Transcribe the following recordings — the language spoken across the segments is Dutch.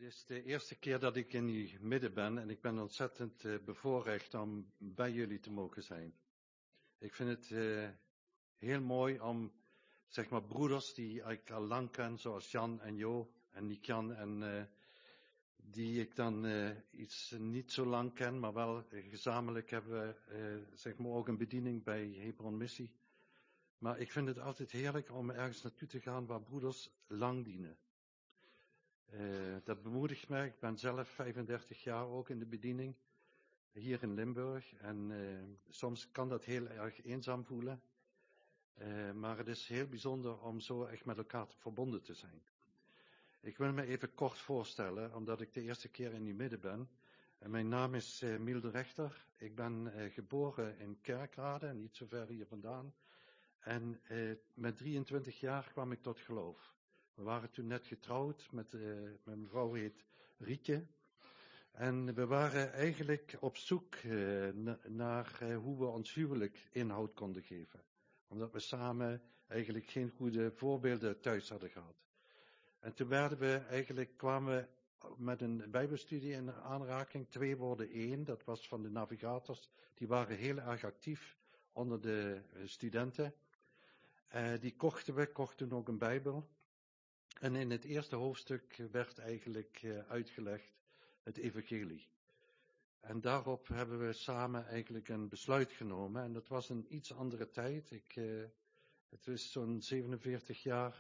is de eerste keer dat ik in uw midden ben en ik ben ontzettend bevoorrecht om bij jullie te mogen zijn. Ik vind het heel mooi om, zeg maar, broeders die ik al lang ken, zoals Jan en Jo en Niek-Jan en die ik dan iets niet zo lang ken, maar wel gezamenlijk hebben we, zeg maar, ook een bediening bij Hebron Missie. Maar ik vind het altijd heerlijk om ergens naartoe te gaan waar broeders lang dienen. Dat bemoedigt mij. Ik ben zelf 35 jaar ook in de bediening hier in Limburg. En soms kan dat heel erg eenzaam voelen. Maar het is heel bijzonder om zo echt met elkaar verbonden te zijn. Ik wil me even kort voorstellen, omdat ik de eerste keer in uw midden ben. En mijn naam is Miel de Rechter. Ik ben geboren in Kerkrade, niet zo ver hier vandaan. En met 23 jaar kwam ik tot geloof. We waren toen net getrouwd, mijn vrouw heet Rietje. En we waren eigenlijk op zoek naar hoe we ons huwelijk inhoud konden geven. Omdat we samen eigenlijk geen goede voorbeelden thuis hadden gehad. En toen kwamen we met een bijbelstudie in aanraking, 2 worden 1. Dat was van de navigators. Die waren heel erg actief onder de studenten. Die kochten toen ook een bijbel. En in het eerste hoofdstuk werd eigenlijk uitgelegd het evangelie. En daarop hebben we samen eigenlijk een besluit genomen. En dat was een iets andere tijd. Het is zo'n 37 jaar,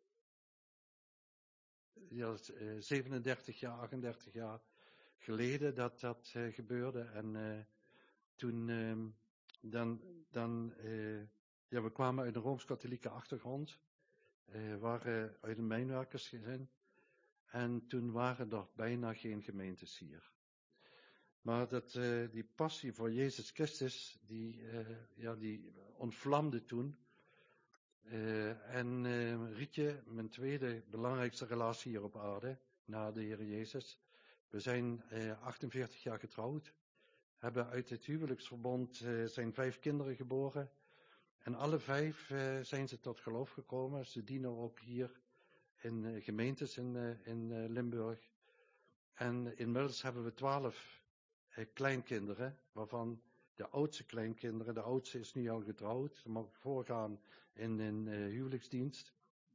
37 jaar, 38 jaar geleden dat dat gebeurde. En toen, we kwamen uit een Rooms-Katholieke achtergrond. Waren uit een mijnwerkersgezin. En toen waren er bijna geen gemeentes hier. Maar die passie voor Jezus Christus, die ontvlamde toen. Rietje, mijn tweede belangrijkste relatie hier op aarde, na de Heer Jezus. We zijn 48 jaar getrouwd. Hebben uit het huwelijksverbond zijn 5 kinderen geboren. En alle 5 zijn ze tot geloof gekomen. Ze dienen ook hier in gemeentes in Limburg. En inmiddels hebben we 12 kleinkinderen, waarvan de oudste kleinkinderen, de oudste is nu al getrouwd. Ze mag voorgaan in een huwelijksdienst.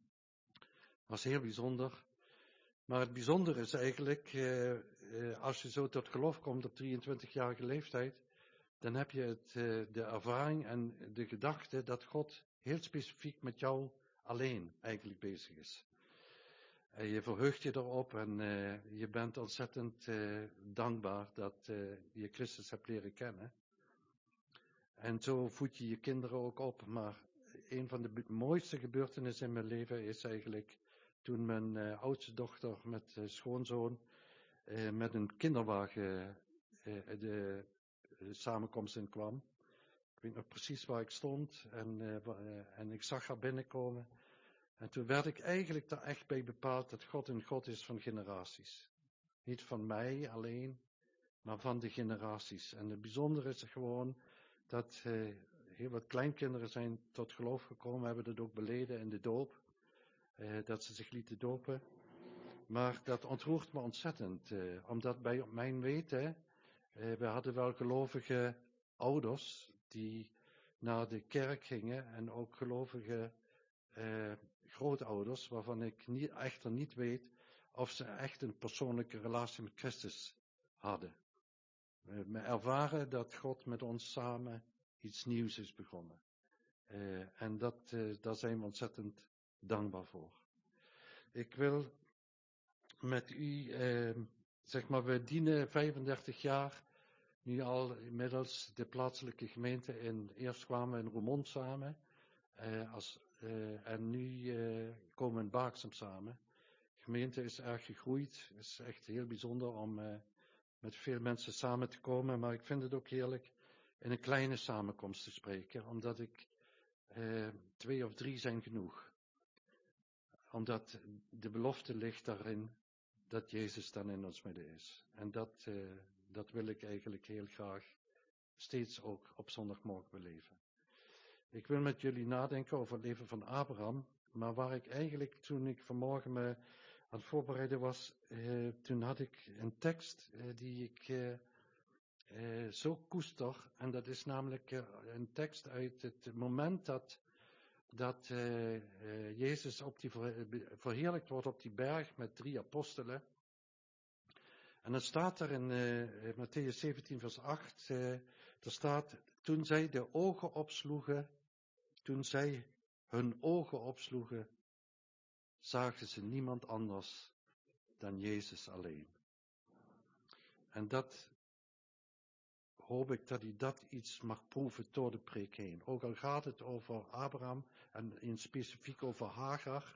Was heel bijzonder. Maar het bijzondere is eigenlijk, als je zo tot geloof komt op 23-jarige leeftijd, dan heb je de ervaring en de gedachte dat God heel specifiek met jou alleen eigenlijk bezig is. En je verheugt je erop en je bent ontzettend dankbaar dat je Christus hebt leren kennen. En zo voed je je kinderen ook op. Maar een van de mooiste gebeurtenissen in mijn leven is eigenlijk toen mijn oudste dochter met schoonzoon met een kinderwagen de samenkomst in kwam. Ik weet nog precies waar ik stond en ik zag haar binnenkomen. En toen werd ik eigenlijk daar echt bij bepaald dat God een God is van generaties. Niet van mij alleen, maar van de generaties. En het bijzondere is gewoon dat heel wat kleinkinderen zijn tot geloof gekomen, hebben dat ook beleden in de doop. Dat ze zich lieten dopen. Maar dat ontroert me ontzettend. Omdat bij mijn weten, we hadden wel gelovige ouders die naar de kerk gingen en ook gelovige grootouders, waarvan ik echter niet weet of ze echt een persoonlijke relatie met Christus hadden. We ervaren dat God met ons samen iets nieuws is begonnen. En daar zijn we ontzettend dankbaar voor. Ik wil met u, we dienen 35 jaar nu al inmiddels de plaatselijke gemeente eerst kwamen we in Roermond samen, en nu komen we in Baaksem samen. De gemeente is erg gegroeid. Het is echt heel bijzonder om met veel mensen samen te komen. Maar ik vind het ook heerlijk in een kleine samenkomst te spreken. Omdat 2 of 3 zijn genoeg. Omdat de belofte ligt daarin dat Jezus dan in ons midden is. En dat wil ik eigenlijk heel graag steeds ook op zondagmorgen beleven. Ik wil met jullie nadenken over het leven van Abraham, maar waar ik eigenlijk toen ik vanmorgen me aan het voorbereiden was, toen had ik een tekst die ik zo koester. En dat is namelijk een tekst uit het moment dat Jezus verheerlijkt wordt op die berg met 3 apostelen. En dan staat er in Mattheüs 17 vers 8, er staat, toen zij hun ogen opsloegen, zagen ze niemand anders dan Jezus alleen. En dat hoop ik dat u dat iets mag proeven door de preek heen. Ook al gaat het over Abraham en in specifiek over Hagar.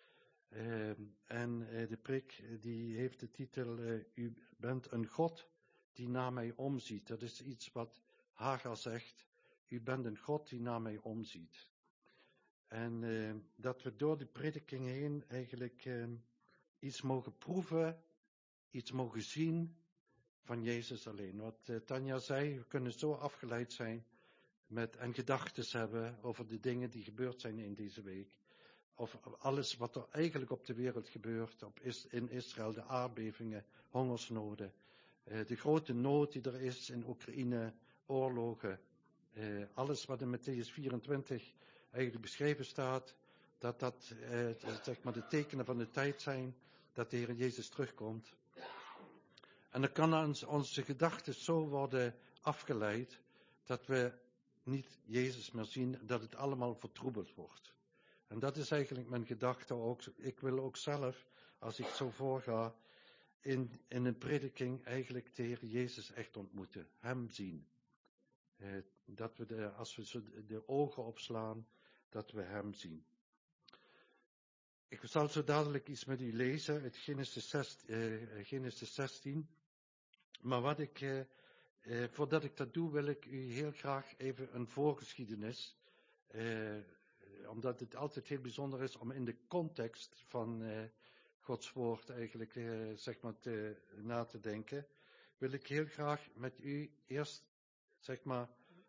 En de preek die heeft de titel, u bent een God die naar mij omziet. Dat is iets wat Hagar zegt. U bent een God die naar mij omziet. En dat we door de prediking heen eigenlijk iets mogen proeven, iets mogen zien van Jezus alleen. Wat Tanja zei, we kunnen zo afgeleid zijn en gedachten hebben over de dingen die gebeurd zijn in deze week. Of alles wat er eigenlijk op de wereld gebeurt, in Israël, de aardbevingen, hongersnoden, de grote nood die er is in Oekraïne, oorlogen, alles wat in Mattheüs 24 eigenlijk beschreven staat, dat zeg maar de tekenen van de tijd zijn, dat de Heer Jezus terugkomt. En dan kan onze gedachten zo worden afgeleid, dat we niet Jezus meer zien, dat het allemaal vertroebeld wordt. En dat is eigenlijk mijn gedachte ook. Ik wil ook zelf, als ik zo voorga, in een prediking eigenlijk de Heer Jezus echt ontmoeten. Hem zien. Dat we als we de ogen opslaan, dat we hem zien. Ik zal zo dadelijk iets met u lezen uit Genesis 16. Maar voordat ik dat doe, wil ik u heel graag even een voorgeschiedenis, omdat het altijd heel bijzonder is om in de context van Gods woord eigenlijk zeg maar na te denken, wil ik heel graag met u eerst zeg maar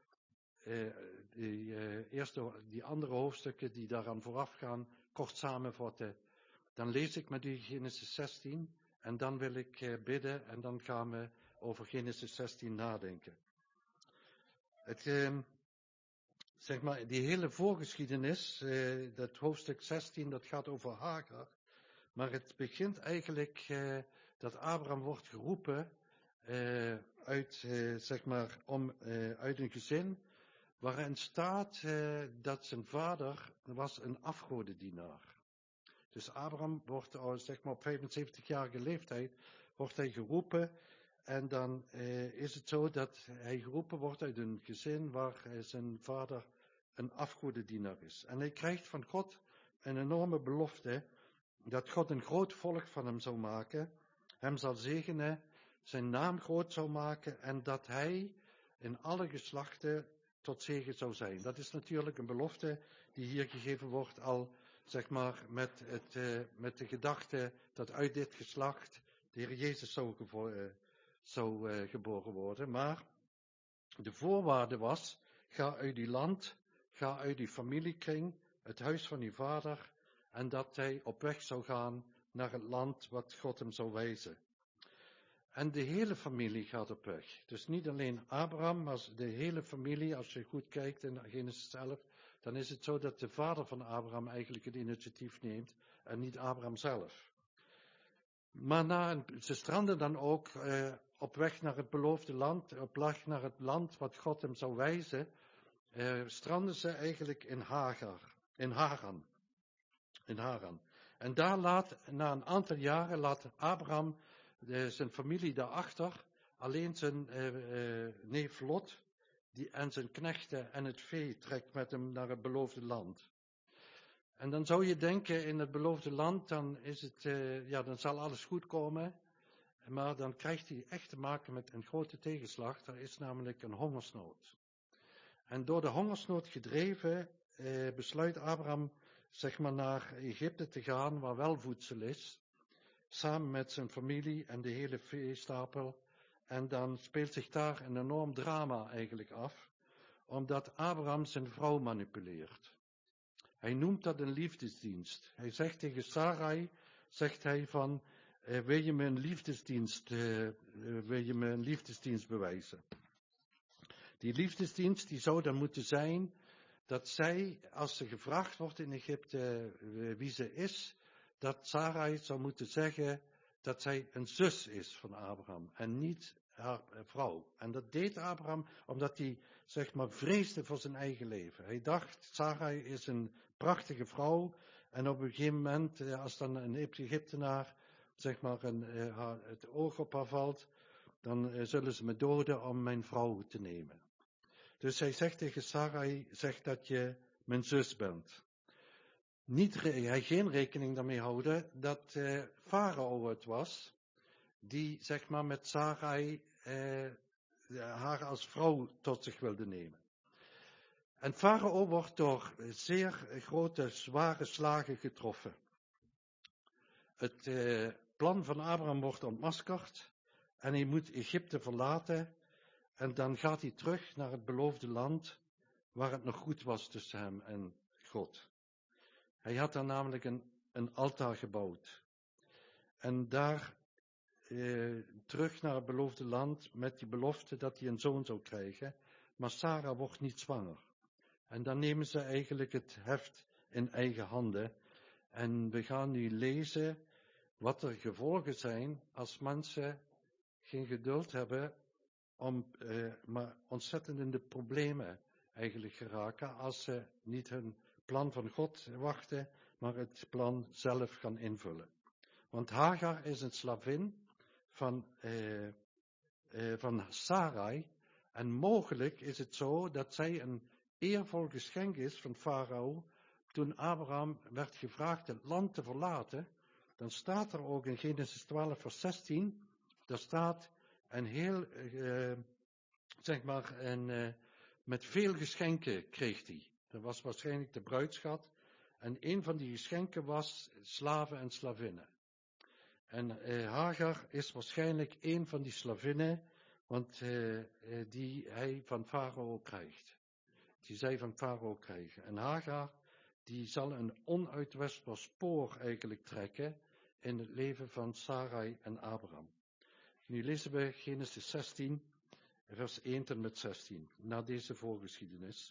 die andere hoofdstukken die daaraan vooraf gaan, kort samenvatten. Dan lees ik met u Genesis 16 en dan wil ik bidden en dan gaan we over Genesis 16 nadenken. Zeg maar, die hele voorgeschiedenis, dat hoofdstuk 16, dat gaat over Hagar. Maar het begint eigenlijk dat Abraham wordt geroepen uit een gezin waarin staat dat zijn vader was een afgodendienaar. Dus Abraham wordt zeg maar op 75-jarige leeftijd wordt hij geroepen. En dan is het zo dat hij geroepen wordt uit een gezin waar zijn vader een afgodendienaar is. En hij krijgt van God een enorme belofte dat God een groot volk van hem zou maken, hem zal zegenen, zijn naam groot zou maken en dat hij in alle geslachten tot zegen zou zijn. Dat is natuurlijk een belofte die hier gegeven wordt al, zeg maar, met de gedachte dat uit dit geslacht de Heer Jezus zou geboren worden. Maar de voorwaarde was, ga uit uw land, ga uit uw familiekring, het huis van uw vader, en dat hij op weg zou gaan naar het land wat God hem zou wijzen. En de hele familie gaat op weg. Dus niet alleen Abraham, maar de hele familie. Als je goed kijkt in Genesis 11, dan is het zo dat de vader van Abraham eigenlijk het initiatief neemt en niet Abraham zelf. Maar ze stranden dan ook op weg naar het beloofde land, op weg naar het land wat God hem zou wijzen, stranden ze eigenlijk in Haran. En daar na een aantal jaren laat Abraham zijn familie daarachter, alleen zijn neef Lot en zijn knechten en het vee trekt met hem naar het beloofde land. En dan zou je denken, in het beloofde land, dan dan zal alles goed komen. Maar dan krijgt hij echt te maken met een grote tegenslag. Er is namelijk een hongersnood. En door de hongersnood gedreven, besluit Abraham, zeg maar, naar Egypte te gaan, waar wel voedsel is. Samen met zijn familie en de hele veestapel. En dan speelt zich daar een enorm drama eigenlijk af. Omdat Abraham zijn vrouw manipuleert. Hij noemt dat een liefdesdienst. Hij zegt tegen Sarai zegt hij van, wil je me een liefdesdienst bewijzen? Die liefdesdienst die zou dan moeten zijn dat zij, als ze gevraagd wordt in Egypte wie ze is, dat Sarai zou moeten zeggen dat zij een zus is van Abraham en niet haar vrouw. En dat deed Abraham omdat hij, zeg maar, vreesde voor zijn eigen leven. Hij dacht, Sarai is een prachtige vrouw en op een gegeven moment, als dan een Egyptenaar, zeg maar, het oog op haar valt, dan zullen ze me doden om mijn vrouw te nemen. Dus hij zegt tegen Sarai, zeg dat je mijn zus bent. Hij geen rekening daarmee houden dat Farao het was, die zeg maar met Sarai haar als vrouw tot zich wilde nemen. En Farao wordt door zeer grote, zware slagen getroffen. Het plan van Abraham wordt ontmaskerd en hij moet Egypte verlaten. En dan gaat hij terug naar het beloofde land, waar het nog goed was tussen hem en God. Hij had daar namelijk een altaar gebouwd. En daar terug naar het beloofde land met die belofte dat hij een zoon zou krijgen. Maar Sarah wordt niet zwanger. En dan nemen ze eigenlijk het heft in eigen handen. En we gaan nu lezen wat er gevolgen zijn als mensen geen geduld hebben maar ontzettend in de problemen eigenlijk geraken als ze niet hun plan van God wachten, maar het plan zelf gaan invullen. Want Hagar is een slavin van Sarai en mogelijk is het zo dat zij een eervol geschenk is van Farao. Toen Abraham werd gevraagd het land te verlaten, dan staat er ook in Genesis 12 vers 16, daar staat een heel, met veel geschenken kreeg hij. Dat was waarschijnlijk de bruidschat. En een van die geschenken was slaven en slavinnen. En Hagar is waarschijnlijk een van die slavinnen, want die hij van Farao krijgt. Die zij van Farao krijgen. En Hagar, die zal een onuitwisbaar spoor eigenlijk trekken in het leven van Sarai en Abraham. Nu lezen we Genesis 16, vers 1 tot en met 16, na deze voorgeschiedenis.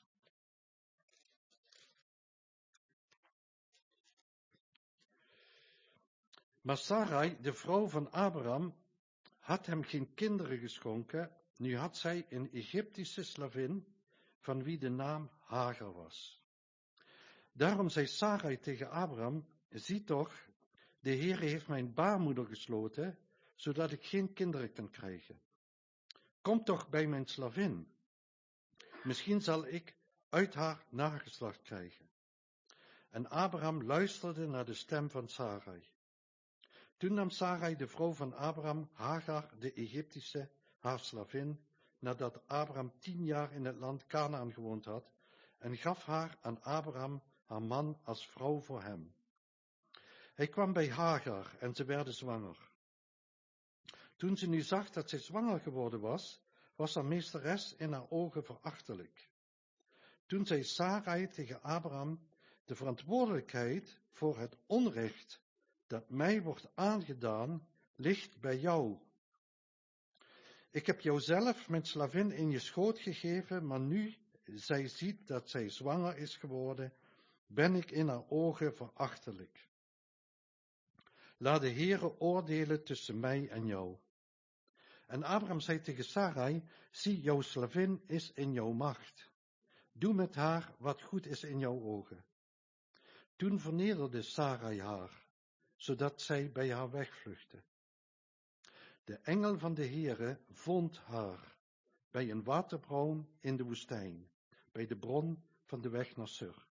Maar Sarai, de vrouw van Abraham, had hem geen kinderen geschonken. Nu had zij een Egyptische slavin, van wie de naam Hagar was. Daarom zei Sarai tegen Abraham, zie toch, de Heere heeft mijn baarmoeder gesloten, zodat ik geen kinderen kan krijgen. Kom toch bij mijn slavin. Misschien zal ik uit haar nageslacht krijgen. En Abraham luisterde naar de stem van Sarai. Toen nam Sarai, de vrouw van Abraham, Hagar, de Egyptische, haar slavin, nadat Abraham 10 jaar in het land Kanaan gewoond had, en gaf haar aan Abraham, haar man, als vrouw voor hem. Hij kwam bij Hagar en ze werden zwanger. Toen ze nu zag dat zij zwanger geworden was, was haar meesteres in haar ogen verachtelijk. Toen zei Sarai tegen Abraham, de verantwoordelijkheid voor het onrecht dat mij wordt aangedaan, ligt bij jou. Ik heb jou zelf mijn slavin in je schoot gegeven, maar nu zij ziet dat zij zwanger is geworden, ben ik in haar ogen verachtelijk. Laat de Heere oordelen tussen mij en jou. En Abraham zei tegen Sarai, zie, jouw slavin is in jouw macht. Doe met haar wat goed is in jouw ogen. Toen vernederde Sarai haar, zodat zij bij haar wegvluchtte. De engel van de Heere vond haar bij een waterbron in de woestijn, bij de bron van de weg naar Sur.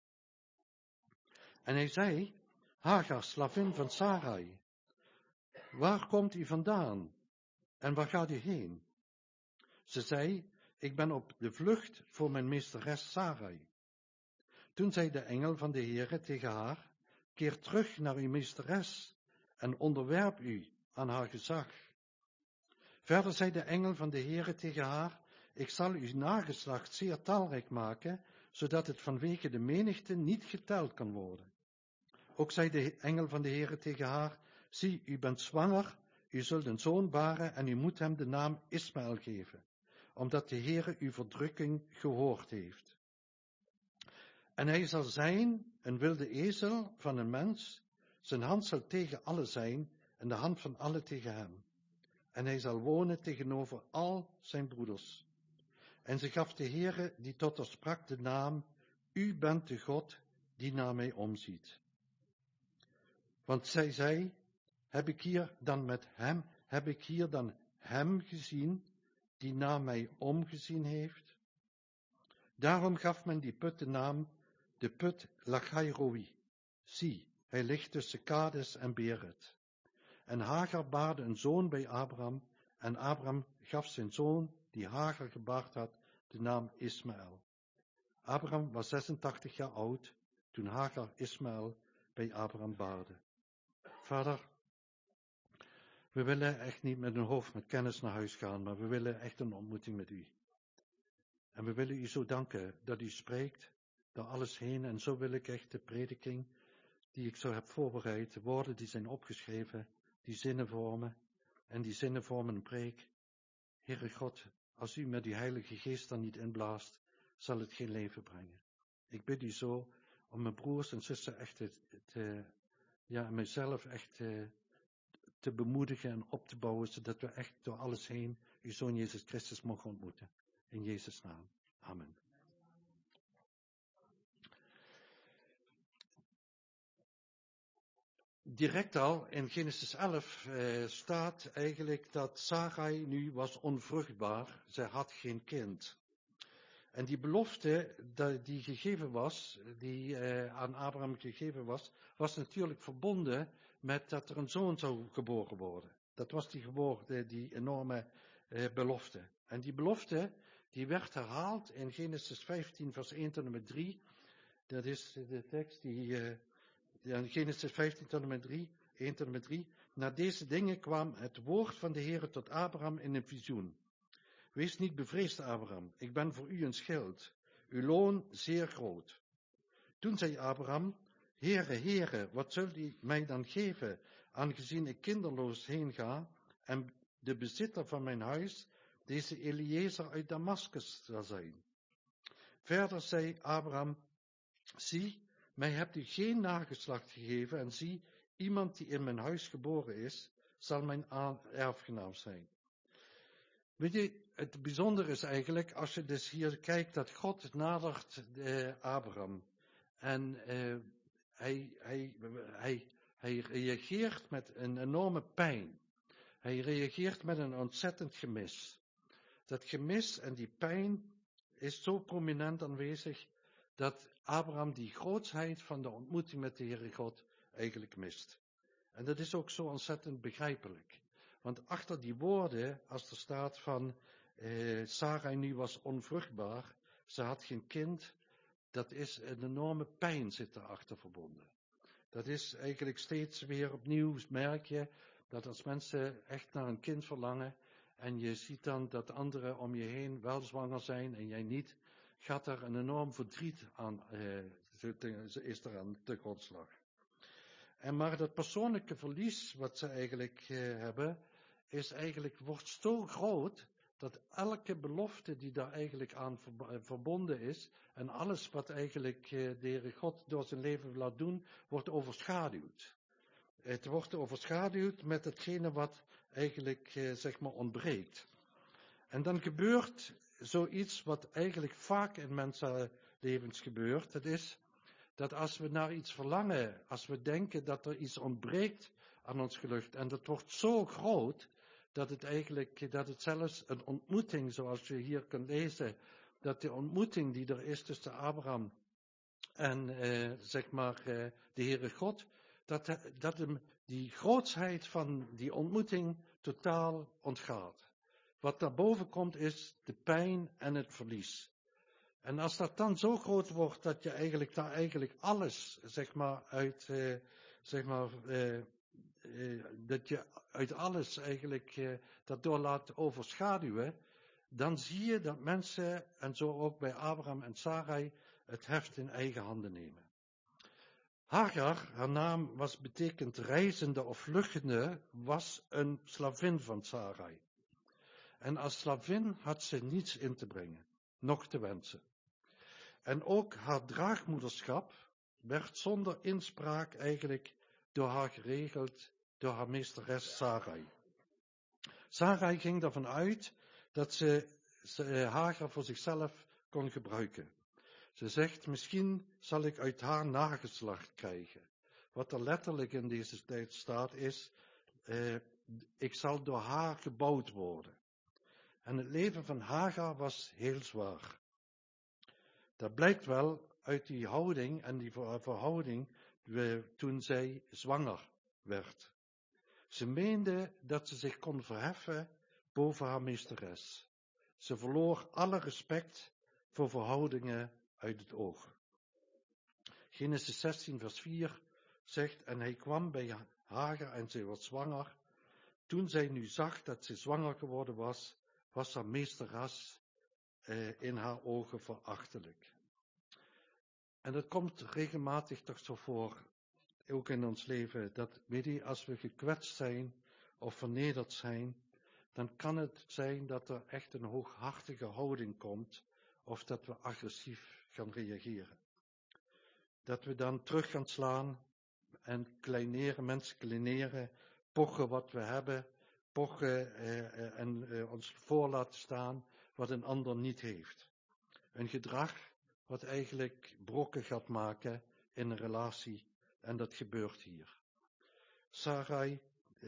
En hij zei, Hagar, slavin van Sarai, waar komt u vandaan en waar gaat u heen? Ze zei, ik ben op de vlucht voor mijn meesteres Sarai. Toen zei de engel van de Heere tegen haar, keer terug naar uw meesteres en onderwerp u aan haar gezag. Verder zei de engel van de Heere tegen haar, ik zal uw nageslacht zeer talrijk maken, zodat het vanwege de menigte niet geteld kan worden. Ook zei de engel van de Heere tegen haar, zie, u bent zwanger, u zult een zoon baren en u moet hem de naam Ismaël geven, omdat de Heere uw verdrukking gehoord heeft. En hij zal zijn een wilde ezel van een mens, zijn hand zal tegen alle zijn en de hand van alle tegen hem. En hij zal wonen tegenover al zijn broeders. En ze gaf de Heere die tot haar sprak de naam, u bent de God die naar mij omziet. Want zij zei, heb ik hier dan hem gezien die naar mij omgezien heeft? Daarom gaf men die put de naam, de put Lachairoi. Zie, hij ligt tussen Kades en Beret. En Hagar baarde een zoon bij Abraham, en Abraham gaf zijn zoon, die Hagar gebaard had, de naam Ismaël. Abraham was 86 jaar oud, toen Hagar Ismaël bij Abraham baarde. Vader, we willen echt niet met een hoofd met kennis naar huis gaan, maar we willen echt een ontmoeting met u. En we willen u zo danken dat u spreekt door alles heen. En zo wil ik echt de prediking die ik zo heb voorbereid, de woorden die zijn opgeschreven, die zinnen vormen. En die zinnen vormen een preek. Heere God, als u met uw Heilige Geest dan niet inblaast, zal het geen leven brengen. Ik bid u zo om mijn broers en zussen echt mijzelf echt te bemoedigen en op te bouwen, zodat we echt door alles heen uw Zoon Jezus Christus mogen ontmoeten. In Jezus' naam. Amen. Direct al in Genesis 11 staat eigenlijk dat Sarai nu was onvruchtbaar. Zij had geen kind. En die belofte die gegeven was, die aan Abraham gegeven was, was natuurlijk verbonden met dat er een zoon zou geboren worden. Dat was die enorme belofte. En die belofte, die werd herhaald in Genesis 15 vers 1 tot en met 3. Dat is de tekst die in Genesis 15 tot en met 3, 1 tot en met 3. Na deze dingen kwam het woord van de Heere tot Abraham in een visioen. Wees niet bevreesd, Abraham, ik ben voor u een schild, uw loon zeer groot. Toen zei Abraham, Heere, Heere, wat zult u mij dan geven, aangezien ik kinderloos heen ga, en de bezitter van mijn huis, deze Eliezer uit Damaskus zal zijn. Verder zei Abraham, zie, mij hebt u geen nageslacht gegeven, en zie, iemand die in mijn huis geboren is, zal mijn erfgenaam zijn. Weet je, het bijzondere is eigenlijk, als je dus hier kijkt, dat God nadert Abraham. En hij reageert met een enorme pijn. Hij reageert met een ontzettend gemis. Dat gemis en die pijn is zo prominent aanwezig, dat Abraham die grootsheid van de ontmoeting met de Heere God eigenlijk mist. En dat is ook zo ontzettend begrijpelijk. Want achter die woorden, als er staat van Sarai nu was onvruchtbaar, ze had geen kind, dat is een enorme pijn zit daarachter verbonden. Dat is eigenlijk steeds weer opnieuw, merk je, dat als mensen echt naar een kind verlangen, en je ziet dan dat anderen om je heen wel zwanger zijn en jij niet, gaat er een enorm verdriet aan, is er aan de grondslag. Maar dat persoonlijke verlies wat ze eigenlijk hebben, wordt zo groot, dat elke belofte die daar eigenlijk aan verbonden is, en alles wat eigenlijk de Heere God door zijn leven laat doen, wordt overschaduwd. Het wordt overschaduwd met hetgene wat eigenlijk ontbreekt. En dan gebeurt zoiets wat eigenlijk vaak in mensenlevens gebeurt. Dat is dat als we naar iets verlangen, als we denken dat er iets ontbreekt aan ons geluk, en dat wordt zo groot, dat het zelfs een ontmoeting, zoals je hier kunt lezen, dat de ontmoeting die er is tussen Abraham en de Heere God, dat hem die grootsheid van die ontmoeting totaal ontgaat. Wat naar boven komt is de pijn en het verlies. En als dat dan zo groot wordt dat je eigenlijk alles, dat je uit alles eigenlijk dat door laat overschaduwen, dan zie je dat mensen, en zo ook bij Abraham en Sarai, het heft in eigen handen nemen. Hagar, haar naam betekent reizende of vluchtende, was een slavin van Sarai. En als slavin had ze niets in te brengen, nog te wensen. En ook haar draagmoederschap werd zonder inspraak eigenlijk door haar geregeld, door haar meesteres Sarai. Sarai ging ervan uit dat ze Hagar voor zichzelf kon gebruiken. Ze zegt, misschien zal ik uit haar nageslacht krijgen. Wat er letterlijk in deze tijd staat is, ik zal door haar gebouwd worden. En het leven van Hagar was heel zwaar. Dat blijkt wel uit die houding en die verhouding toen zij zwanger werd. Ze meende dat ze zich kon verheffen boven haar meesteres. Ze verloor alle respect voor verhoudingen uit het oog. Genesis 16 vers 4 zegt, en hij kwam bij Hagar en zij was zwanger. Toen zij nu zag dat ze zwanger geworden was, was haar meesteres in haar ogen verachtelijk. En dat komt regelmatig toch zo voor, ook in ons leven, dat als we gekwetst zijn of vernederd zijn, dan kan het zijn dat er echt een hooghartige houding komt, of dat we agressief gaan reageren. Dat we dan terug gaan slaan en mensen kleineren, pochen wat we hebben, pochen en ons voor laten staan wat een ander niet heeft. Een gedrag wat eigenlijk brokken gaat maken in een relatie, en dat gebeurt hier. Sarai,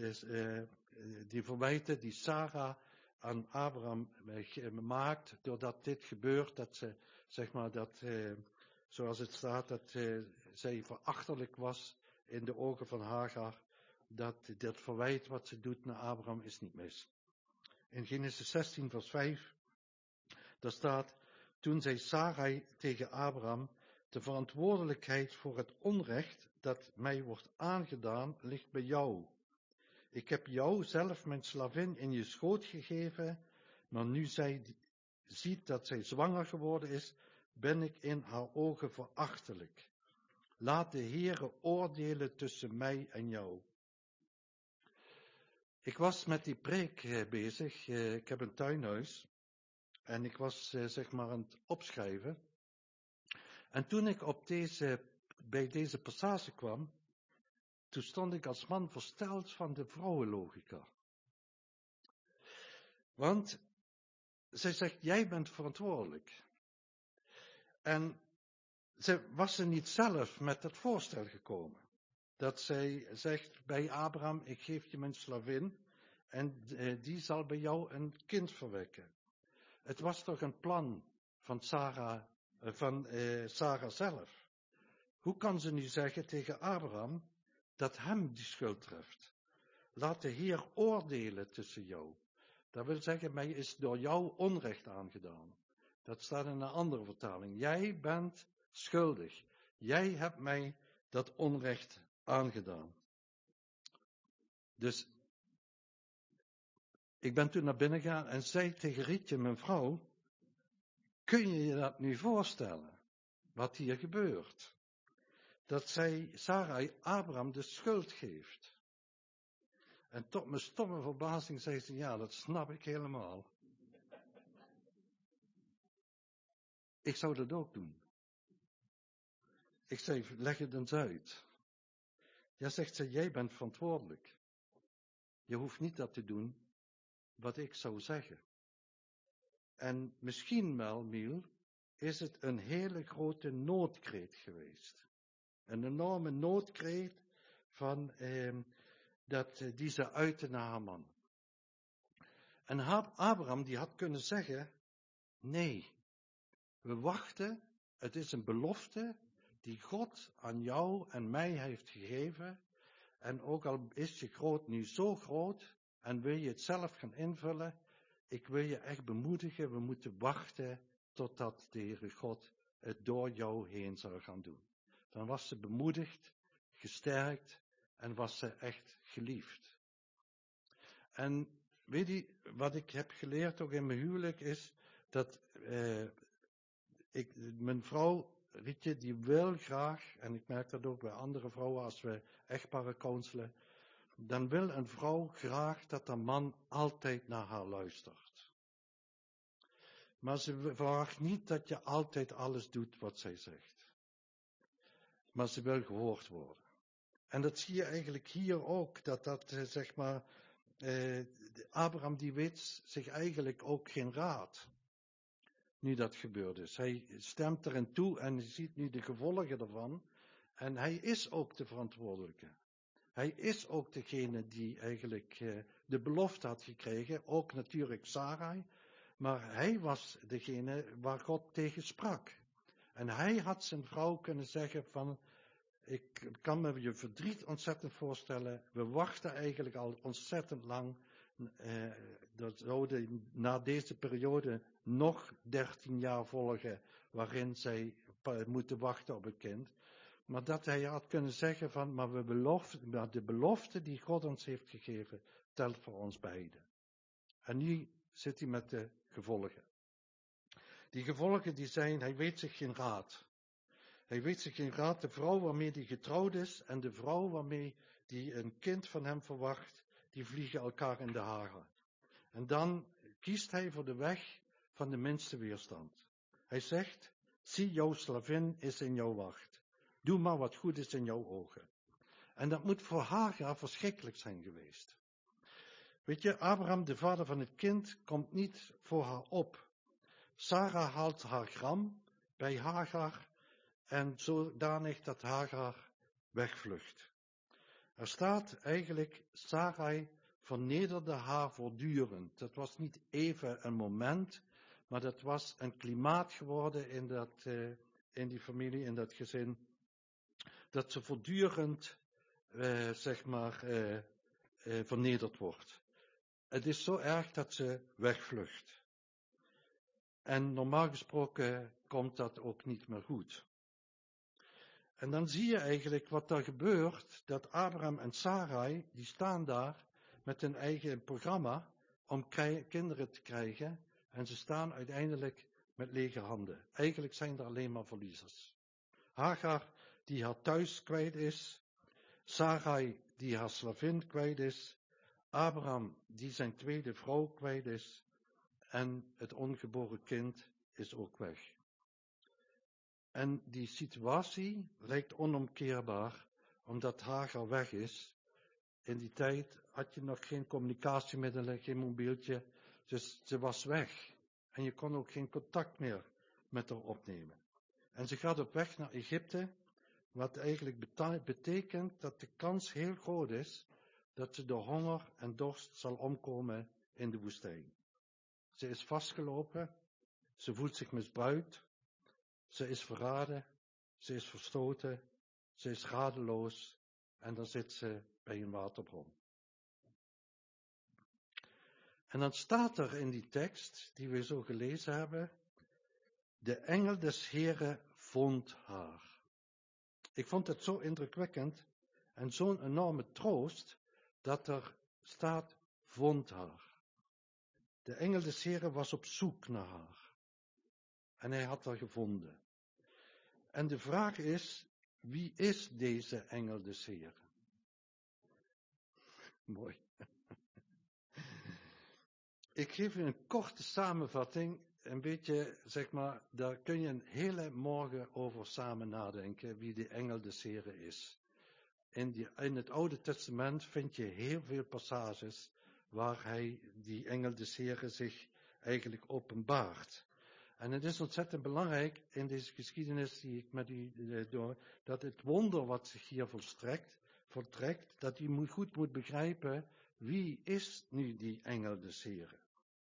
die verwijten die Sarah aan Abraham maakt, doordat dit gebeurt, dat ze, zeg maar, zoals het staat, dat zij verachtelijk was in de ogen van Hagar, dat verwijt wat ze doet naar Abraham is niet mis. In Genesis 16 vers 5, daar staat, toen zei Sarai tegen Abraham, de verantwoordelijkheid voor het onrecht dat mij wordt aangedaan, ligt bij jou. Ik heb jou zelf mijn slavin in je schoot gegeven, maar nu zij ziet dat zij zwanger geworden is, ben ik in haar ogen verachtelijk. Laat de Heere oordelen tussen mij en jou. Ik was met die preek bezig. Ik heb een tuinhuis. En ik was zeg maar aan het opschrijven. En toen ik bij deze passage kwam, toen stond ik als man versteld van de vrouwenlogica. Want zij zegt, jij bent verantwoordelijk. En was ze niet zelf met het voorstel gekomen. Dat zij zegt bij Abraham, ik geef je mijn slavin en die zal bij jou een kind verwekken. Het was toch een plan van Sarah zelf. Hoe kan ze nu zeggen tegen Abraham dat hem die schuld treft? Laat de Heer oordelen tussen jou. Dat wil zeggen, mij is door jou onrecht aangedaan. Dat staat in een andere vertaling. Jij bent schuldig. Jij hebt mij dat onrecht aangedaan. Dus ik ben toen naar binnen gegaan en zei tegen Rietje, mijn vrouw, kun je je dat nu voorstellen? Wat hier gebeurt? Dat Sarai Abraham de schuld geeft. En tot mijn stomme verbazing zei ze, ja, dat snap ik helemaal. Ik zou dat ook doen. Ik zei, leg het eens uit. Ja, zegt ze, jij bent verantwoordelijk. Je hoeft niet dat te doen wat ik zou zeggen. En misschien wel, Miel, is het een hele grote noodkreet geweest. Een enorme noodkreet van die ze uitte naar haar man. En Abraham die had kunnen zeggen, nee, we wachten, het is een belofte die God aan jou en mij heeft gegeven. En ook al is je groot nu zo groot en wil je het zelf gaan invullen, ik wil je echt bemoedigen, we moeten wachten totdat de Heere God het door jou heen zal gaan doen. Dan was ze bemoedigd, gesterkt en was ze echt geliefd. En weet je, wat ik heb geleerd ook in mijn huwelijk is dat mijn vrouw Rietje, die wil graag, en ik merk dat ook bij andere vrouwen als we echtparen counselen, dan wil een vrouw graag dat de man altijd naar haar luistert. Maar ze verwacht niet dat je altijd alles doet wat zij zegt. Maar ze wil gehoord worden. En dat zie je eigenlijk hier ook, dat zeg maar, Abraham die weet zich eigenlijk ook geen raad. Nu dat gebeurd is. Hij stemt erin toe en ziet nu de gevolgen ervan. En hij is ook de verantwoordelijke. Hij is ook degene die eigenlijk de belofte had gekregen. Ook natuurlijk Sarai. Maar hij was degene waar God tegen sprak. En hij had zijn vrouw kunnen zeggen van, ik kan me je verdriet ontzettend voorstellen. We wachten eigenlijk al ontzettend lang. Dat zouden na deze periode nog 13 jaar volgen waarin zij moeten wachten op een kind. Maar dat hij had kunnen zeggen van, maar de belofte die God ons heeft gegeven, telt voor ons beiden. En nu zit hij met de gevolgen. Die gevolgen die zijn, hij weet zich geen raad. Hij weet zich geen raad, de vrouw waarmee hij getrouwd is en de vrouw waarmee hij een kind van hem verwacht, die vliegen elkaar in de haren. En dan kiest hij voor de weg van de minste weerstand. Hij zegt, zie, jouw slavin is in jouw wacht. Doe maar wat goed is in jouw ogen. En dat moet voor Hagar verschrikkelijk zijn geweest. Weet je, Abraham, de vader van het kind, komt niet voor haar op. Sarah haalt haar gram bij Hagar en zodanig dat Hagar wegvlucht. Er staat eigenlijk, Sarai vernederde haar voortdurend. Dat was niet even een moment, maar dat was een klimaat geworden in die familie, in dat gezin. Dat ze voortdurend, vernederd wordt. Het is zo erg dat ze wegvlucht. En normaal gesproken komt dat ook niet meer goed. En dan zie je eigenlijk wat er gebeurt, dat Abraham en Sarai, die staan daar met hun eigen programma om kinderen te krijgen. En ze staan uiteindelijk met lege handen. Eigenlijk zijn er alleen maar verliezers. Hagar, die haar thuis kwijt is. Sarai, die haar slavin kwijt is. Abraham, die zijn tweede vrouw kwijt is. En het ongeboren kind is ook weg. En die situatie lijkt onomkeerbaar, omdat Hagar weg is. In die tijd had je nog geen communicatiemiddelen, geen mobieltje, dus ze was weg. En je kon ook geen contact meer met haar opnemen. En ze gaat op weg naar Egypte, wat eigenlijk betekent dat de kans heel groot is dat ze door honger en dorst zal omkomen in de woestijn. Ze is vastgelopen, ze voelt zich misbruikt, ze is verraden, ze is verstoten, ze is radeloos en dan zit ze bij een waterbron. En dan staat er in die tekst, die we zo gelezen hebben, de engel des Heren vond haar. Ik vond het zo indrukwekkend en zo'n enorme troost, dat er staat, vond haar. De engel des Heren was op zoek naar haar. En hij had haar gevonden. En de vraag is, wie is deze engel des Heren? Mooi. Ik geef u een korte samenvatting. Een beetje, daar kun je een hele morgen over samen nadenken, wie de engel des Heren is. In het Oude Testament vind je heel veel passages waar die engel des Heren zich eigenlijk openbaart. En het is ontzettend belangrijk in deze geschiedenis die ik met u door, dat het wonder wat zich hier voltrekt, dat u goed moet begrijpen, wie is nu die engel des Heren?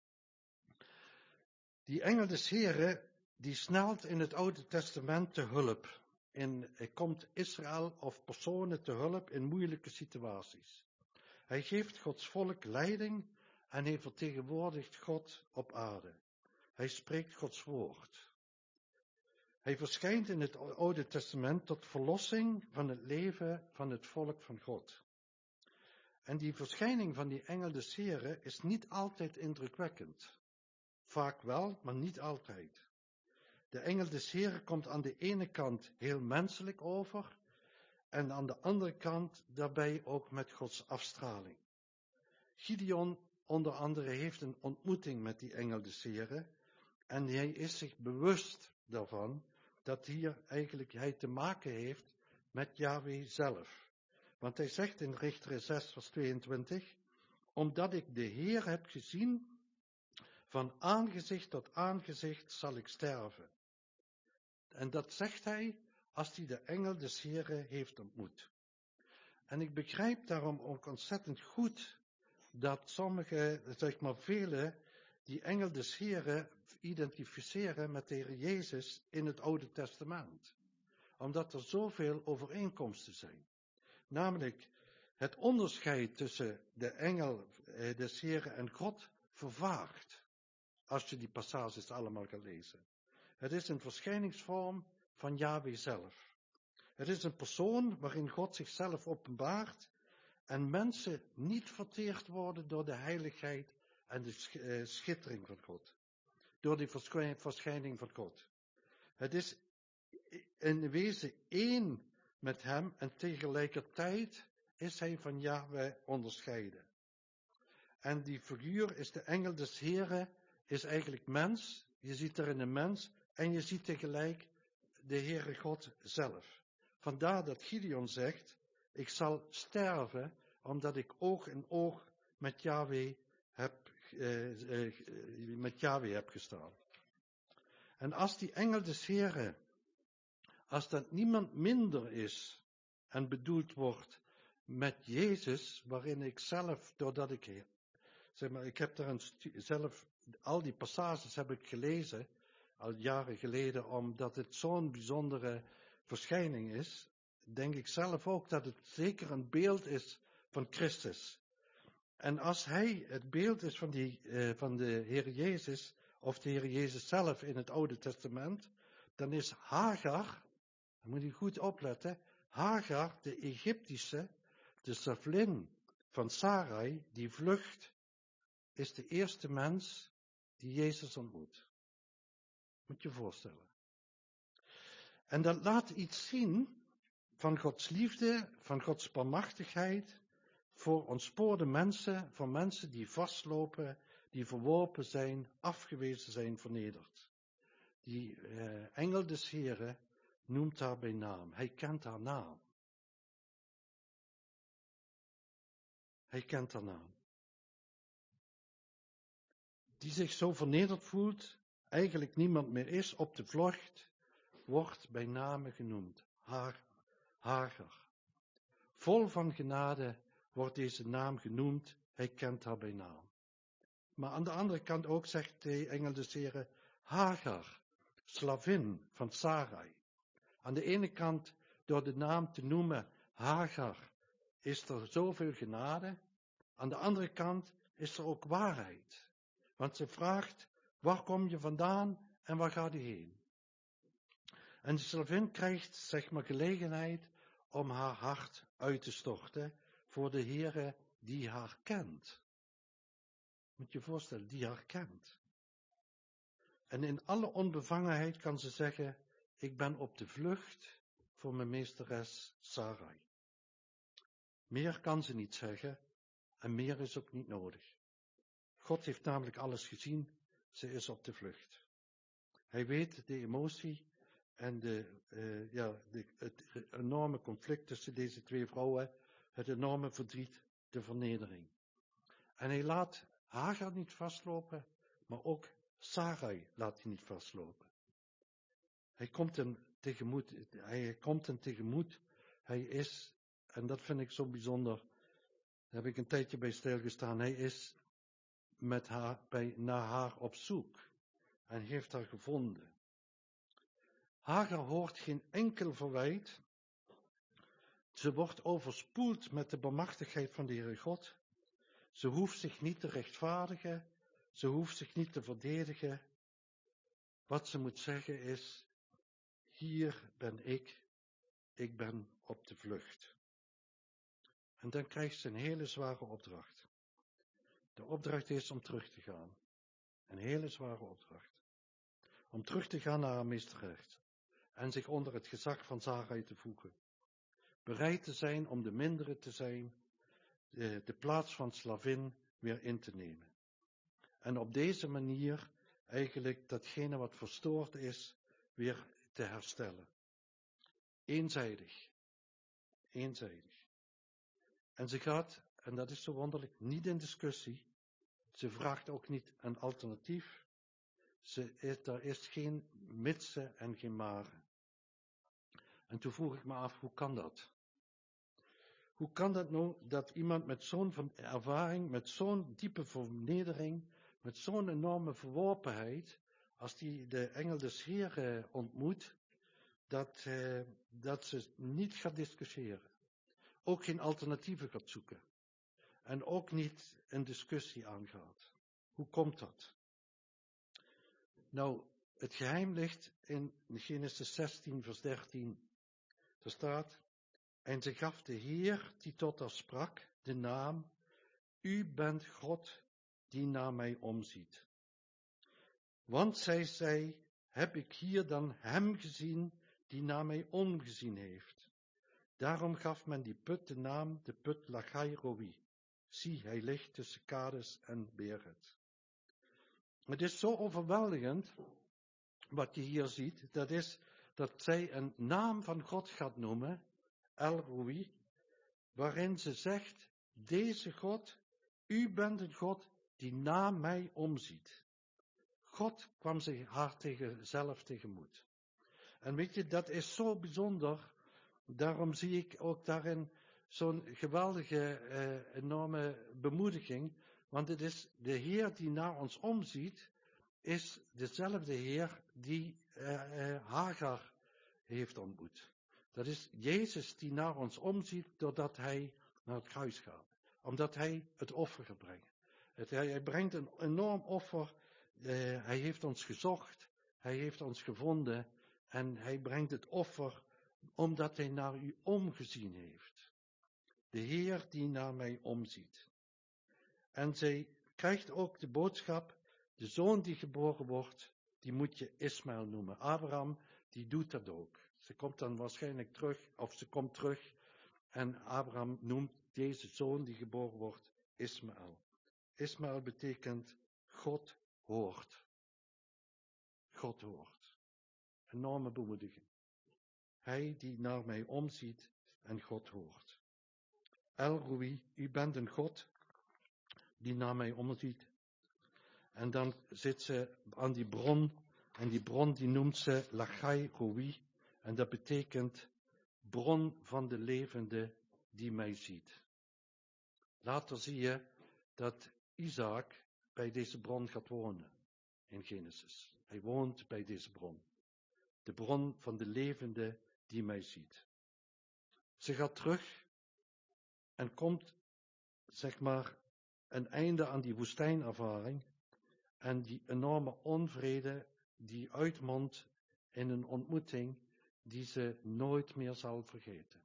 Die engel des Heren, die snelt in het Oude Testament te hulp. Hij komt Israël of personen te hulp in moeilijke situaties. Hij geeft Gods volk leiding en hij vertegenwoordigt God op aarde. Hij spreekt Gods woord. Hij verschijnt in het Oude Testament tot verlossing van het leven van het volk van God. En die verschijning van die engel des Heren is niet altijd indrukwekkend. Vaak wel, maar niet altijd. De engel des Heren komt aan de ene kant heel menselijk over en aan de andere kant daarbij ook met Gods afstraling. Gideon onder andere heeft een ontmoeting met die engel des Heren en hij is zich bewust daarvan dat hier eigenlijk hij te maken heeft met Yahweh zelf. Want hij zegt in Richteren 6 vers 22, omdat ik de Heer heb gezien, van aangezicht tot aangezicht zal ik sterven. En dat zegt hij als hij de engel des Heren heeft ontmoet. En ik begrijp daarom ook ontzettend goed dat velen, die engel des Heren identificeren met de Heer Jezus in het Oude Testament. Omdat er zoveel overeenkomsten zijn. Namelijk, het onderscheid tussen de engel des Heren en God vervaagt. Als je die passages allemaal gaat lezen. Het is een verschijningsvorm van Yahweh zelf. Het is een persoon waarin God zichzelf openbaart en mensen niet verteerd worden door de heiligheid en de schittering van God. Door die verschijning van God. Het is in wezen één met hem en tegelijkertijd is hij van Yahweh onderscheiden. En die figuur is de engel des Heren, is eigenlijk mens. Je ziet erin een mens en je ziet tegelijk de Heere God zelf. Vandaar dat Gideon zegt, ik zal sterven omdat ik oog in oog met Yahweh heb gestaan. En als die engel des Heren, als dat niemand minder is en bedoeld wordt met Jezus, waarin ik zelf, doordat ik heb daar zelf, al die passages heb ik gelezen, al jaren geleden, omdat het zo'n bijzondere verschijning is, denk ik zelf ook dat het zeker een beeld is van Christus. En als hij het beeld is van de Heer Jezus, of de Heer Jezus zelf in het Oude Testament, dan is Hagar, dan moet je goed opletten, Hagar, de Egyptische, de slavin van Sarai, die vlucht, is de eerste mens die Jezus ontmoet. Moet je je voorstellen. En dat laat iets zien van Gods liefde, van Gods barmhartigheid voor ontspoorde mensen, voor mensen die vastlopen, die verworpen zijn, afgewezen zijn, vernederd. Die engel des Heren noemt haar bij naam. Hij kent haar naam. Hij kent haar naam. Die zich zo vernederd voelt, eigenlijk niemand meer is, op de vlucht, wordt bij name genoemd. Hagar. Vol van genade wordt deze naam genoemd. Hij kent haar bij naam. Maar aan de andere kant ook zegt de engel des Heren, Hagar, slavin van Sarai. Aan de ene kant, door de naam te noemen Hagar, is er zoveel genade. Aan de andere kant is er ook waarheid. Want ze vraagt, waar kom je vandaan en waar gaat je heen? En de slavin krijgt, gelegenheid om haar hart uit te storten voor de Heere die haar kent. Moet je je voorstellen, die haar kent. En in alle onbevangenheid kan ze zeggen, ik ben op de vlucht voor mijn meesteres Sarai. Meer kan ze niet zeggen en meer is ook niet nodig. God heeft namelijk alles gezien, ze is op de vlucht. Hij weet de emotie en het enorme conflict tussen deze twee vrouwen, het enorme verdriet, de vernedering. En hij laat Hagar niet vastlopen, maar ook Sarai laat hij niet vastlopen. Hij komt hem tegemoet. Hij is, en dat vind ik zo bijzonder, daar heb ik een tijdje bij stilgestaan, hij is naar haar op zoek en heeft haar gevonden. Hagar hoort geen enkel verwijt. Ze wordt overspoeld met de barmhartigheid van de Heere God. Ze hoeft zich niet te rechtvaardigen. Ze hoeft zich niet te verdedigen. Wat ze moet zeggen is, hier ben ik ben op de vlucht. En dan krijgt ze een hele zware opdracht. De opdracht is om terug te gaan. Een hele zware opdracht. om terug te gaan naar haar misdrijf en zich onder het gezag van Sarai te voegen. Bereid te zijn om de mindere te zijn, de plaats van slavin weer in te nemen. En op deze manier eigenlijk datgene wat verstoord is, weer te herstellen. Eenzijdig. En ze gaat, en dat is zo wonderlijk, niet in discussie. Ze vraagt ook niet een alternatief. Er is geen mitsen en geen maren. En toen vroeg ik me af, hoe kan dat? Hoe kan dat nou dat iemand met zo'n ervaring, met zo'n diepe vernedering, met zo'n enorme verworpenheid, als die de engel des Heeren ontmoet, dat ze niet gaat discussiëren. Ook geen alternatieven gaat zoeken. En ook niet een discussie aangaat. Hoe komt dat? Nou, het geheim ligt in Genesis 16 vers 13. Er staat: en ze gaf de Heer die tot haar sprak de naam: U bent God die naar mij omziet. Want zij zei: heb ik hier dan hem gezien die naar mij omgezien heeft. Daarom gaf men die put de naam de put Lachai Roi. Zie, hij ligt tussen Kades en Beret. Het is zo overweldigend wat je hier ziet. Dat is dat zij een naam van God gaat noemen, El Roi, waarin ze zegt: deze God, u bent een God die naar mij omziet. God kwam haar zelf tegemoet. En weet je, dat is zo bijzonder. Daarom zie ik ook daarin zo'n geweldige, enorme bemoediging. Want het is de Heer die naar ons omziet, is dezelfde Heer die Hagar heeft ontmoet. Dat is Jezus die naar ons omziet doordat hij naar het kruis gaat. Omdat hij het offer gaat brengen. Hij brengt een enorm offer. Hij heeft ons gezocht. Hij heeft ons gevonden. En hij brengt het offer omdat hij naar u omgezien heeft. De Heer die naar mij omziet. En zij krijgt ook de boodschap: de zoon die geboren wordt, die moet je Ismaël noemen. Abraham, die doet dat ook. Ze komt dan waarschijnlijk terug, of ze komt terug. En Abraham noemt deze zoon die geboren wordt Ismaël. Ismaël betekent God hoort. God hoort. Enorme bemoediging. Hij die naar mij omziet en God hoort. El Roi, u bent een God die naar mij omziet. En dan zit ze aan die bron. En die bron die noemt ze Lachai Roi. En dat betekent bron van de levende die mij ziet. Later zie je dat Isaac bij deze bron gaat wonen. In Genesis. Hij woont bij deze bron. De bron van de levende die mij ziet. Ze gaat terug en komt, zeg maar, een einde aan die woestijnervaring en die enorme onvrede die uitmondt in een ontmoeting die ze nooit meer zal vergeten.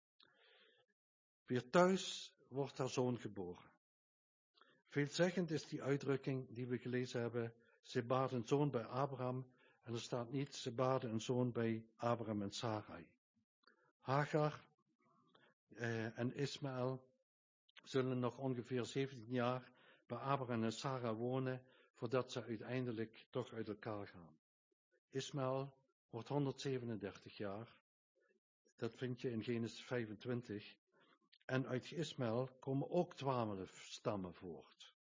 Weer thuis wordt haar zoon geboren. Veelzeggend is die uitdrukking die we gelezen hebben: ze baarde een zoon bij Abraham, en er staat niet: ze baarde een zoon bij Abraham en Sarai. Hagar en Ismaël zullen nog ongeveer 17 jaar bij Abraham en Sarah wonen, voordat ze uiteindelijk toch uit elkaar gaan. Ismaël wordt 137 jaar. Dat vind je in Genesis 25. En uit Ismaël komen ook 12 stammen voort.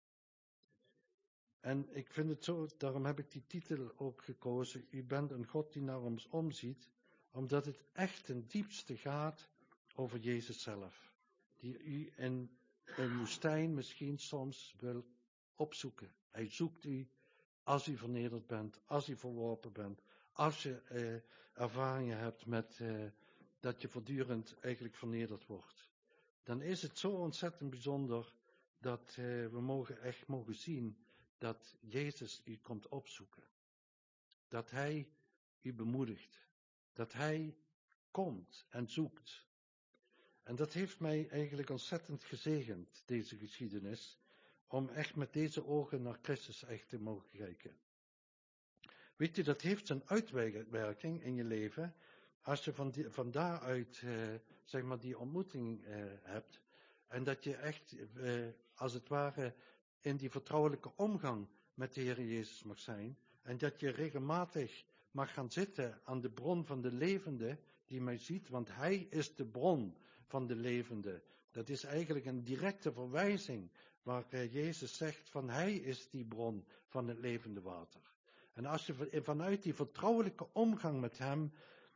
En ik vind het zo, daarom heb ik die titel ook gekozen: U bent een God die naar ons omziet, omdat het echt ten diepste gaat over Jezus zelf. Die u in een woestijn misschien soms wil opzoeken. Hij zoekt u als u vernederd bent, als u verworpen bent, als je ervaringen hebt met dat je voortdurend eigenlijk vernederd wordt. Dan is het zo ontzettend bijzonder dat we echt mogen zien dat Jezus u komt opzoeken. Dat hij u bemoedigt. Dat hij komt en zoekt. En dat heeft mij eigenlijk ontzettend gezegend, deze geschiedenis, om echt met deze ogen naar Christus echt te mogen kijken. Weet je, dat heeft een uitwerking in je leven. Als je van daaruit, zeg maar, die ontmoeting hebt. En dat je echt, als het ware, in die vertrouwelijke omgang met de Heer Jezus mag zijn. En dat je regelmatig mag gaan zitten aan de bron van de levende die mij ziet. Want Hij is de bron van de levende. Dat is eigenlijk een directe verwijzing waar Jezus zegt van Hij is die bron van het levende water. En als je vanuit die vertrouwelijke omgang met Hem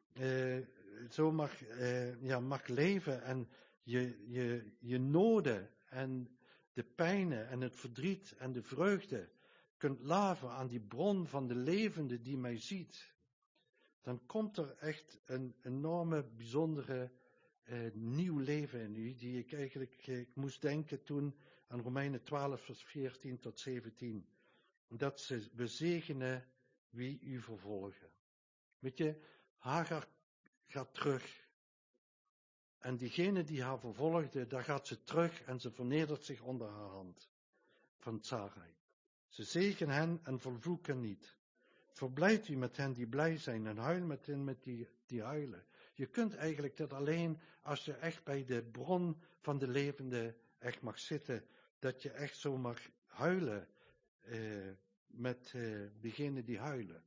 zo mag leven en je noden en de pijnen en het verdriet en de vreugde kunt laven aan die bron van de levende die mij ziet, dan komt er echt een enorme, bijzondere nieuw leven in u, die ik eigenlijk moest denken toen aan Romeinen 12, vers 14 tot 17. Dat ze bezegenen wie u vervolgen. Weet je, Hagar gaat terug. En diegene die haar vervolgde, daar gaat ze terug en ze vernedert zich onder haar hand van Sarai. Ze zegen hen en vervloeken niet. Verblijd u met hen die blij zijn en huil met hen die huilen. Je kunt eigenlijk dat alleen als je echt bij de bron van de levende echt mag zitten. Dat je echt zo mag huilen met diegenen die huilen.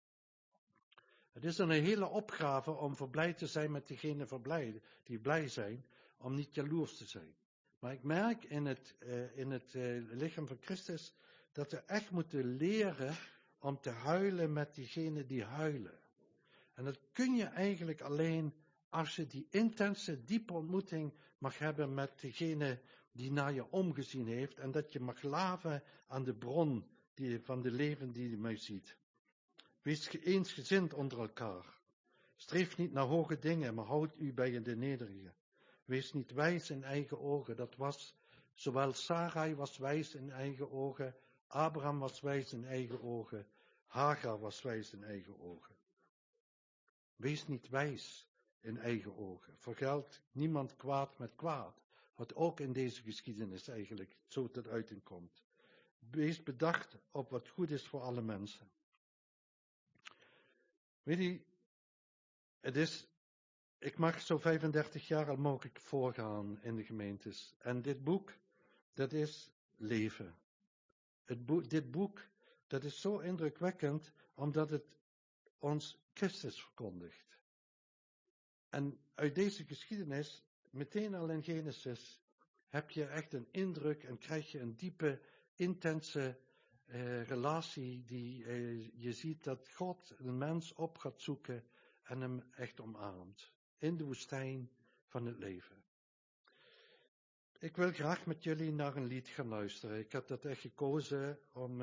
Het is dan een hele opgave om verblijd te zijn met diegenen die blij zijn, om niet jaloers te zijn. Maar ik merk in het lichaam van Christus dat we echt moeten leren om te huilen met diegenen die huilen. En dat kun je eigenlijk alleen als je die intense, diepe ontmoeting mag hebben met degene die naar je omgezien heeft. En dat je mag laven aan de bron van de leven die je mij ziet. Wees eensgezind onder elkaar. Streef niet naar hoge dingen, maar houd u bij de nederige. Wees niet wijs in eigen ogen. Dat was, zowel Sarai was wijs in eigen ogen, Abraham was wijs in eigen ogen, Hagar was wijs in eigen ogen. Wees niet wijs in eigen ogen. Vergeld niemand kwaad met kwaad. Wat ook in deze geschiedenis eigenlijk zo tot uiting komt. Wees bedacht op wat goed is voor alle mensen. Weet je, ik mag zo 35 jaar al mogelijk voorgaan in de gemeentes. En dit boek, dat is leven. Dit boek, dat is zo indrukwekkend, omdat het ons Christus verkondigt. En uit deze geschiedenis, meteen al in Genesis, heb je echt een indruk en krijg je een diepe, intense relatie die je ziet dat God een mens op gaat zoeken en hem echt omarmt. In de woestijn van het leven. Ik wil graag met jullie naar een lied gaan luisteren. Ik heb dat echt gekozen om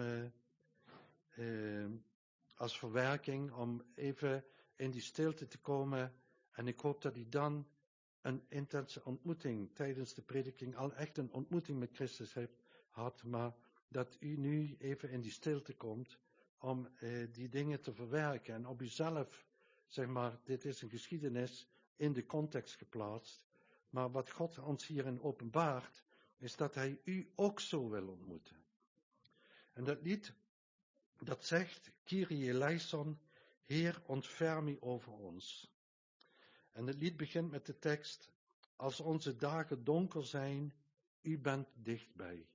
als verwerking, om even in die stilte te komen. En ik hoop dat u dan een intense ontmoeting tijdens de prediking, al echt een ontmoeting met Christus had, maar dat u nu even in die stilte komt om die dingen te verwerken. En op uzelf, zeg maar, dit is een geschiedenis in de context geplaatst. Maar wat God ons hierin openbaart, is dat Hij u ook zo wil ontmoeten. En dat lied, dat zegt, Kyrie eleison, Heer, ontferm u over ons. En het lied begint met de tekst, als onze dagen donker zijn, u bent dichtbij.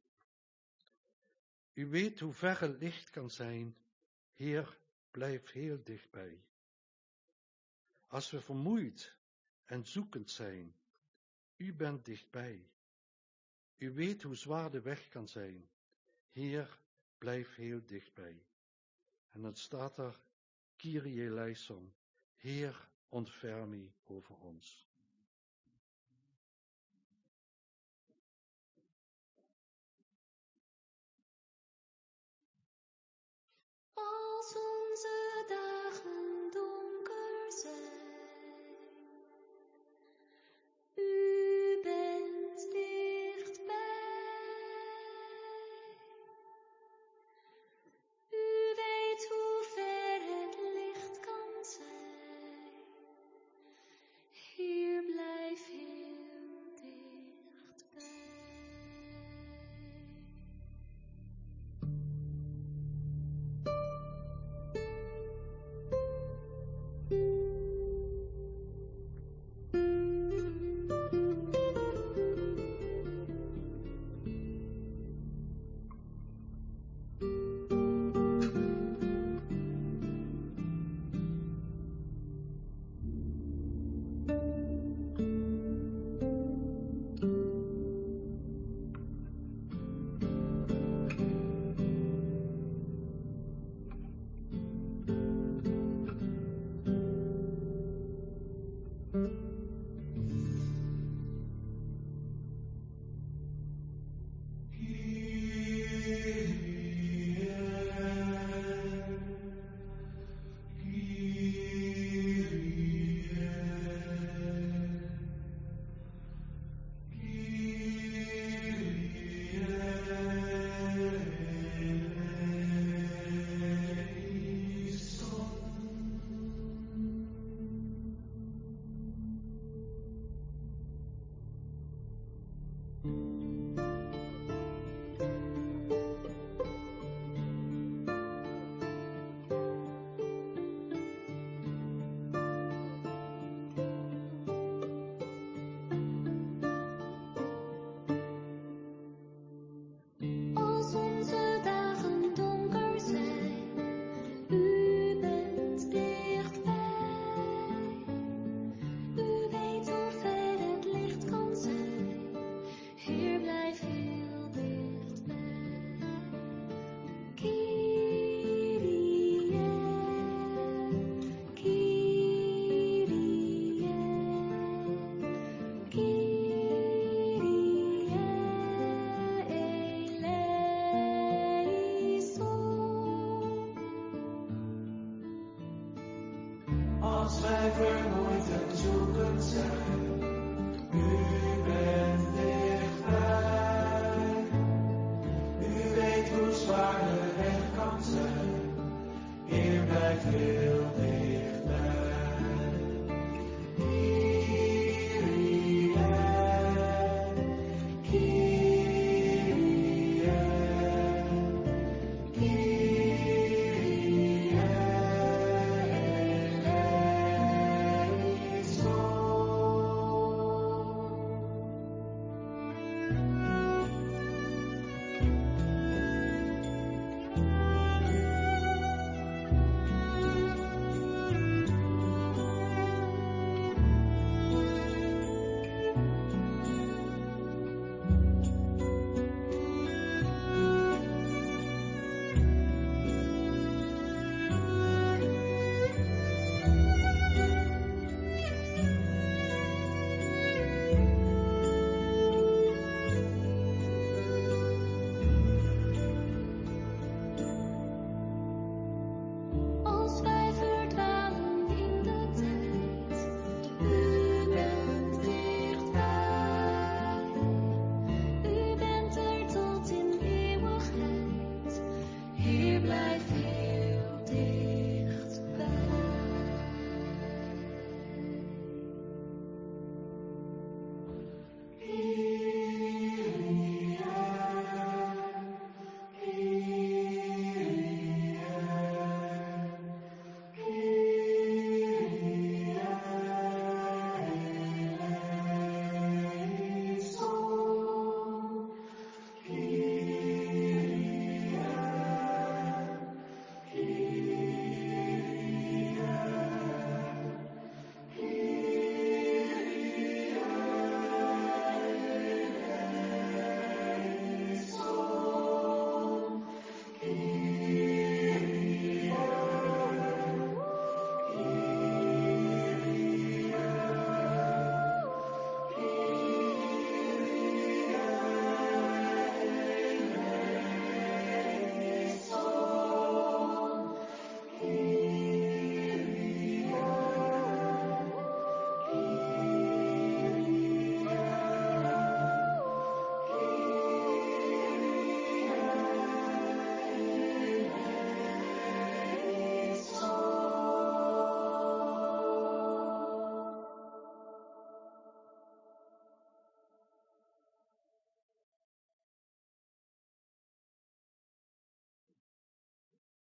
U weet hoe ver het licht kan zijn, Heer, blijf heel dichtbij. Als we vermoeid en zoekend zijn, u bent dichtbij. U weet hoe zwaar de weg kan zijn, Heer, blijf heel dichtbij. En dan staat er, Kyrie eleison, Heer, ontferm u over ons. Als onze dagen donker zijn, u bent dichtbij. U weet hoe ver het licht kan zijn. Hier blijf heel dichtbij. Thank